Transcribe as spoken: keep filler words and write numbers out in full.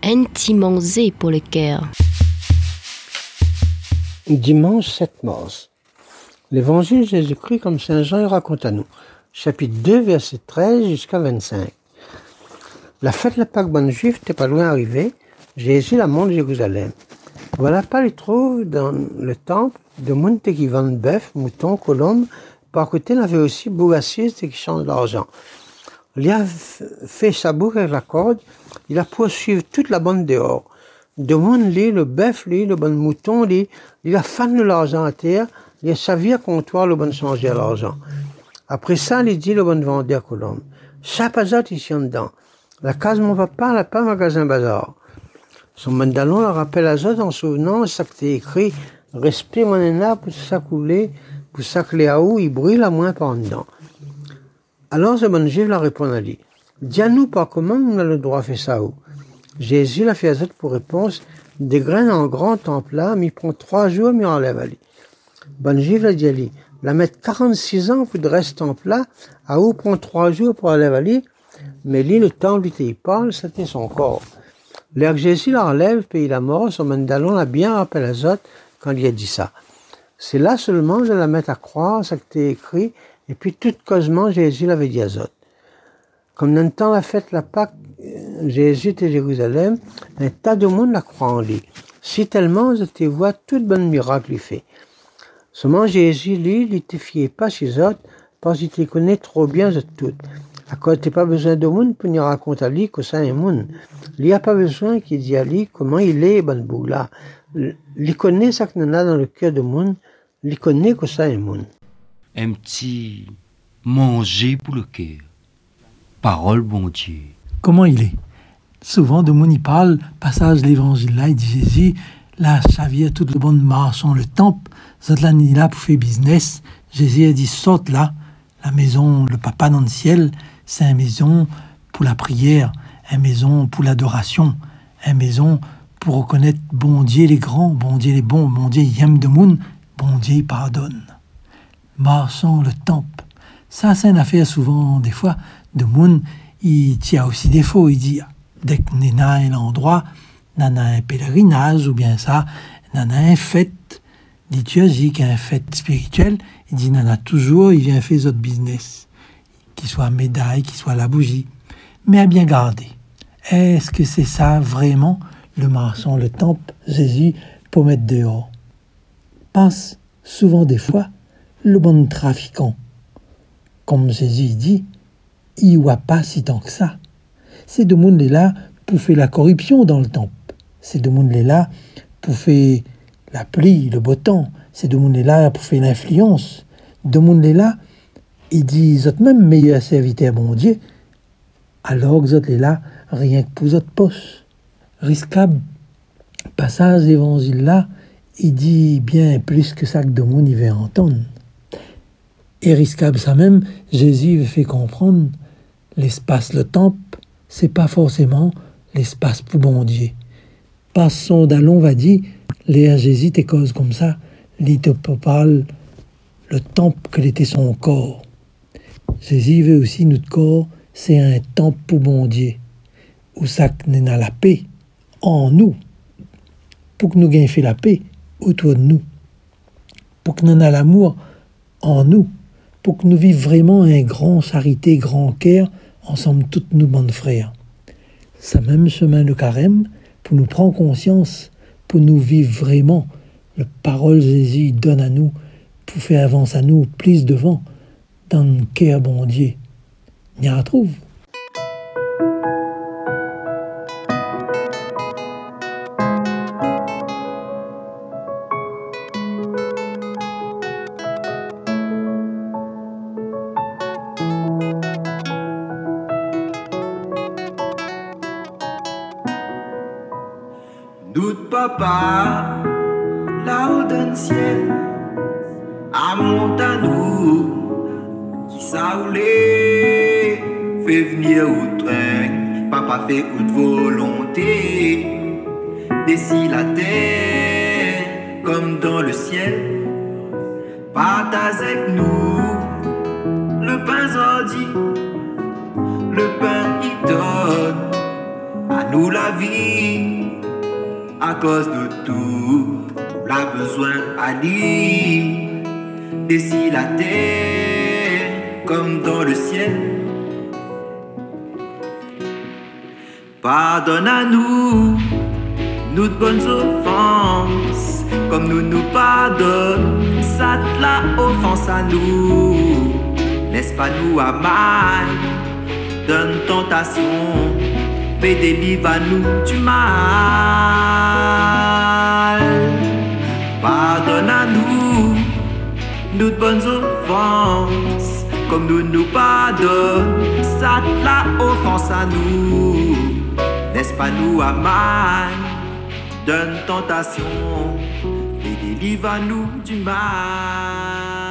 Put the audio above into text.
intimement pour le cœur. Dimanche sept mars. L'évangile de Jésus-Christ comme Saint Jean le raconte à nous. Chapitre deux, verset treize jusqu'à vingt-cinq. La fête de la Pâque bonne juive n'était pas loin d'arriver. Jésus la monte de Jérusalem. Voilà pas, il trouve dans le temple de monde qui vendent bœuf, moutons, colombes. Par côté, il avait aussi bougassistes qui changent l'argent. Il a fait sa boucle avec la corde. Il a poursuivi toute la bande dehors. De monde, lui, le bœuf, lui, le bon mouton, lui, il a fan de l'argent à terre. Il a servi à comptoir le bon changer à l'argent. Après ça, il dit le bon vendeur colombe. Chaque bazar ici en dedans. La case mon papa n'a pas magasin bazar. Son mandalon le rappelle à Zot en souvenant ça que t'es écrit. Respire mon énard pour ça couler, pour ça que les haouts, il brûle à moins par en dedans. Alors ce bon juif la répond à lui. Dis-nous par comment on a le droit de faire ça ou? Jésus l'a fait à Zot pour réponse. Des graines en grand temple là, mais il prend trois jours, mais il enlève à lui. Bon juif l'a dit à lui. La mettre quarante-six ans pour de reste temple là, à où prend trois jours pour enlever à lui. Mais lui, le temple, il parle, c'était son corps. L'air que Jésus l'enlève, puis il a mort, son mandalon l'a bien rappelé à Zot quand il a dit ça. C'est là seulement de la mettre à croire, ça que t'es écrit, et puis tout causement, Jésus l'avait dit à Zot. Comme dans le temps la fête, la Pâque, Jésus était à Jérusalem, un tas de monde la croit en lui. Si tellement, je te vois tout bon miracle lui fait. Seulement Jésus, lui, il ne te fiait pas chez Zot, parce qu'il te connaît trop bien de tout. À cause t'as pas besoin de monde pour nous raconter à lui que ça est monde. Il n'y a pas besoin qu'il dise à lui comment il est, bon bout là. Il connaît ça que nous a dans le cœur de monde. Il connaît que ça est monde. Un petit manger pour le cœur. Parole bon Dieu. Comment il est? Souvent, de monde il parle, passage de l'évangile là, il dit Jésus, là, ça vient tout le bon marchand, le temple, ça là, il est là pour faire business. Jésus a dit, saute là, la maison, le papa dans le ciel, c'est une maison pour la prière, une maison pour l'adoration, une maison pour reconnaître bon Dieu les grands, bon Dieu les bons, bon Dieu il aime de monde, bon Dieu il pardonne. Marchand, le temple, ça c'est une affaire souvent, des fois, de monde, il tient aussi des faux, il dit, dès qu'on est dans un endroit, dans un pèlerinage, ou bien ça, dans un fête liturgique, un fête spirituelle, il dit, il a toujours, il vient faire autre business, qu'il soit médaille, qu'il soit la bougie, mais à bien garder. Est-ce que c'est ça vraiment, le marchand, le temple, Jésus, pour mettre dehors? Pense souvent des fois, le bon trafiquant, comme Jésus dit, il n'y a pas si tant que ça. C'est de monde là pour faire la corruption dans le temple. C'est de monde là pour faire la pluie, le beau temps. C'est de monde là pour faire l'influence. De monde là, ils disent même meilleur serviteur bon Dieu, alors que autres là, rien que pour autres postes. Risquable, passage d'évangile là, il dit bien plus que ça que de monde il veut entendre. Et risquable ça même, Jésus veut faire comprendre l'espace, le temple, c'est pas forcément l'espace pour bon Dieu. Passons d'allons, va dire, les Jésus te cause comme ça, il te parle le temple que était son corps. Jésus veut aussi notre corps, c'est un temple pour bon Dieu, où ça n'est la paix en nous, pour que nous gagnions fait la paix autour de nous, pour que nous ayons l'amour en nous, pour que nous vivions vraiment un grand charité, grand cœur, ensemble toutes nos bonnes frères. Ça même chemin de carême, pour nous prendre conscience, pour nous vivre vraiment, le parole Jésus donne à nous, pour faire avancer à nous plus devant, dans le cœur bon Dieu. On y retrouve. Doute papa, là-haut dans le ciel, à nous, qui s'aoulait, fait venir au train, papa fait haute volonté, d'ici la terre, comme dans le ciel, partage avec nous, le pain ordi, le pain il donne, à nous la vie. À cause de tout, la besoin à dire. D'ici la terre comme dans le ciel. Pardonne à nous, nous de bonnes offenses, comme nous nous pardonnons, ça te la offense à nous. Laisse pas nous à mal, donne tentation, mais délivre à nous du mal. Pardonne à nous, nous de bonnes offenses, comme nous nous pardonnons, ça te la offense à nous. Laisse pas nous à mal, donne tentation, et délivre à nous du mal.